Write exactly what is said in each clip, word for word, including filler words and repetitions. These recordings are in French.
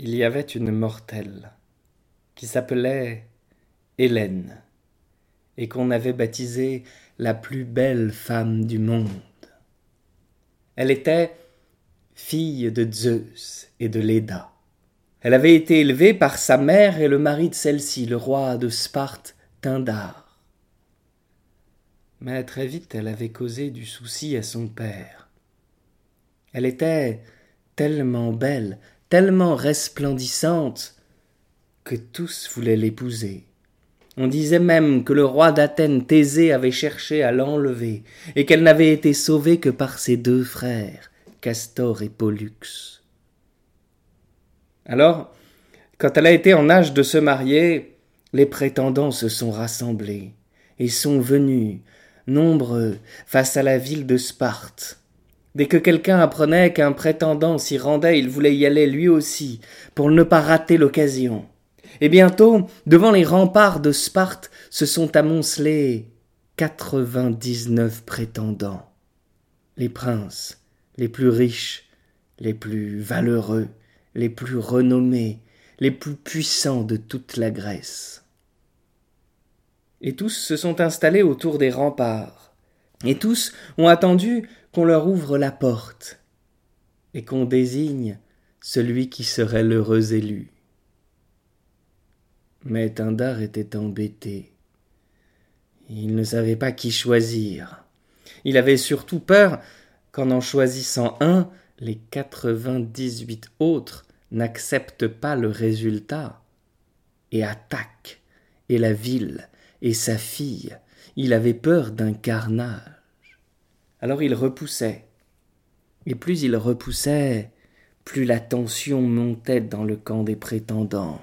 Il y avait une mortelle qui s'appelait Hélène et qu'on avait baptisée la plus belle femme du monde. Elle était fille de Zeus et de Léda. Elle avait été élevée par sa mère et le mari de celle-ci, le roi de Sparte, Pindare. Mais très vite, elle avait causé du souci à son père. Elle était tellement belle, tellement resplendissante, que tous voulaient l'épouser. On disait même que le roi d'Athènes, Thésée, avait cherché à l'enlever, et qu'elle n'avait été sauvée que par ses deux frères, Castor et Pollux. Alors, quand elle a été en âge de se marier, les prétendants se sont rassemblés, et sont venus, nombreux, face à la ville de Sparte. Dès que quelqu'un apprenait qu'un prétendant s'y rendait, il voulait y aller lui aussi, pour ne pas rater l'occasion. Et bientôt, devant les remparts de Sparte, se sont amoncelés quatre-vingt-dix-neuf prétendants. Les princes, les plus riches, les plus valeureux, les plus renommés, les plus puissants de toute la Grèce. Et tous se sont installés autour des remparts, et tous ont attendu qu'on leur ouvre la porte, et qu'on désigne celui qui serait l'heureux élu. Mais Pindare était embêté. Il ne savait pas qui choisir. Il avait surtout peur qu'en en choisissant un, les quatre-vingt-dix-huit autres n'acceptent pas le résultat et attaquent, et la ville et sa fille. Il avait peur d'un carnage. Alors il repoussait. Et plus il repoussait, plus la tension montait dans le camp des prétendants.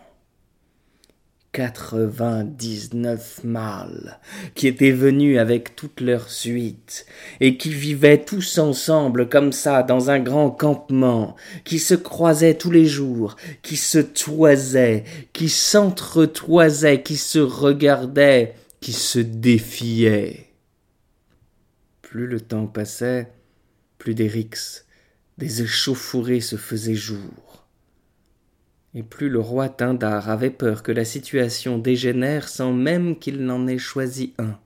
Quatre-vingt-dix-neuf mâles qui étaient venus avec toute leur suite et qui vivaient tous ensemble comme ça dans un grand campement, qui se croisaient tous les jours, qui se toisaient, qui s'entre-toisaient, qui se regardaient, qui se défiaient. Plus le temps passait, plus des rixes, des échauffourées se faisaient jour. Et plus le roi Pindare avait peur que la situation dégénère sans même qu'il n'en ait choisi un.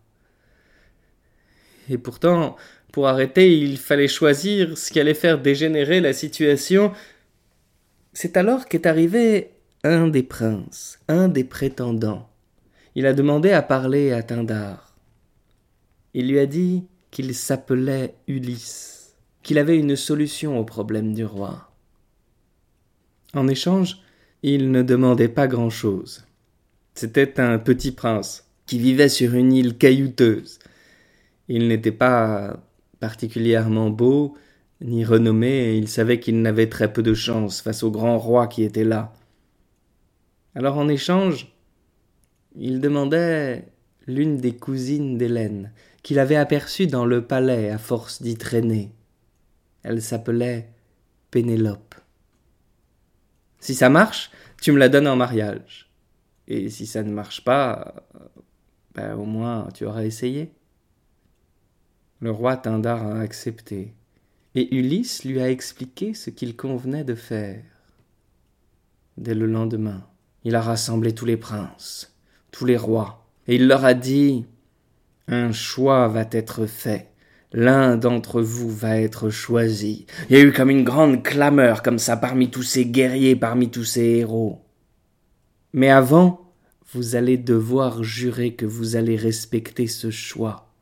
Et pourtant, pour arrêter, il fallait choisir ce qui allait faire dégénérer la situation. C'est alors qu'est arrivé un des princes, un des prétendants. Il a demandé à parler à Pindare. Il lui a dit qu'il s'appelait Ulysse, qu'il avait une solution au problème du roi. En échange, il ne demandait pas grand-chose. C'était un petit prince qui vivait sur une île caillouteuse. Il n'était pas particulièrement beau ni renommé, et il savait qu'il n'avait très peu de chance face au grand roi qui était là. Alors en échange, il demandait l'une des cousines d'Hélène, qu'il avait aperçue dans le palais à force d'y traîner. Elle s'appelait Pénélope. Si ça marche, tu me la donnes en mariage. Et si ça ne marche pas, ben au moins tu auras essayé. Le roi Pindare a accepté, et Ulysse lui a expliqué ce qu'il convenait de faire. Dès le lendemain, il a rassemblé tous les princes, tous les rois, et il leur a dit « Un choix va être fait. L'un d'entre vous va être choisi. » Il y a eu comme une grande clameur comme ça parmi tous ces guerriers, parmi tous ces héros. Mais avant, vous allez devoir jurer que vous allez respecter ce choix.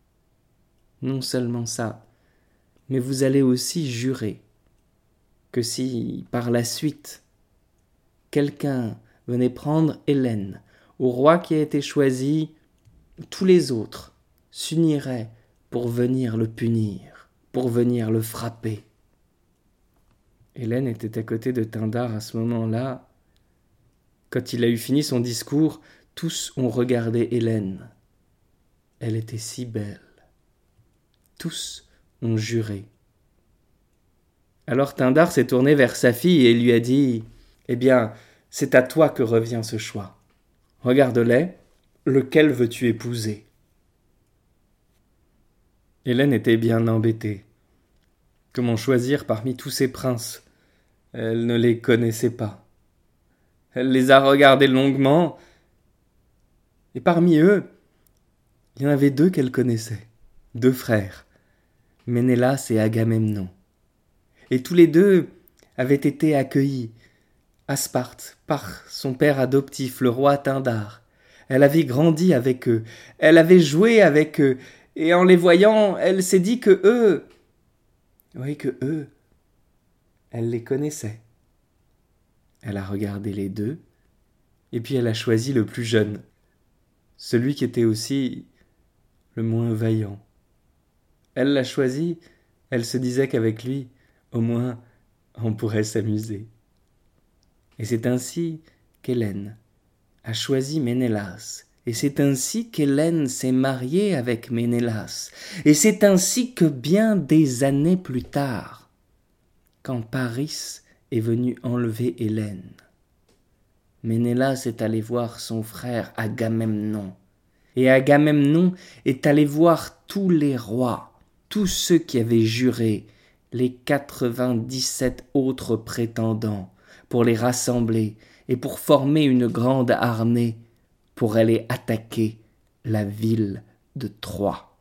Non seulement ça, mais vous allez aussi jurer que si, par la suite, quelqu'un venait prendre Hélène, au roi qui a été choisi, tous les autres s'uniraient pour venir le punir, pour venir le frapper. Hélène était à côté de Pindare à ce moment-là. Quand il a eu fini son discours, tous ont regardé Hélène. Elle était si belle. Tous ont juré. Alors Pindare s'est tourné vers sa fille et lui a dit « Eh bien, c'est à toi que revient ce choix. Regarde-les, lequel veux-tu épouser ?» Hélène était bien embêtée. Comment choisir parmi tous ces princes ? Elle ne les connaissait pas. Elle les a regardés longuement, et parmi eux, il y en avait deux qu'elle connaissait, deux frères, Ménélas et Agamemnon. Et tous les deux avaient été accueillis à Sparte par son père adoptif, le roi Tindar. Elle avait grandi avec eux, elle avait joué avec eux, et en les voyant, elle s'est dit que eux, oui, que eux, elle les connaissait. Elle a regardé les deux, et puis elle a choisi le plus jeune, celui qui était aussi le moins vaillant. Elle l'a choisi, elle se disait qu'avec lui, au moins, on pourrait s'amuser. Et c'est ainsi qu'Hélène a choisi Ménélas. Et c'est ainsi qu'Hélène s'est mariée avec Ménélas. Et c'est ainsi que bien des années plus tard, quand Paris est venu enlever Hélène, Ménélas est allé voir son frère Agamemnon. Et Agamemnon est allé voir tous les rois, tous ceux qui avaient juré, les quatre-vingt-dix-sept autres prétendants, pour les rassembler et pour former une grande armée pour aller attaquer la ville de Troie.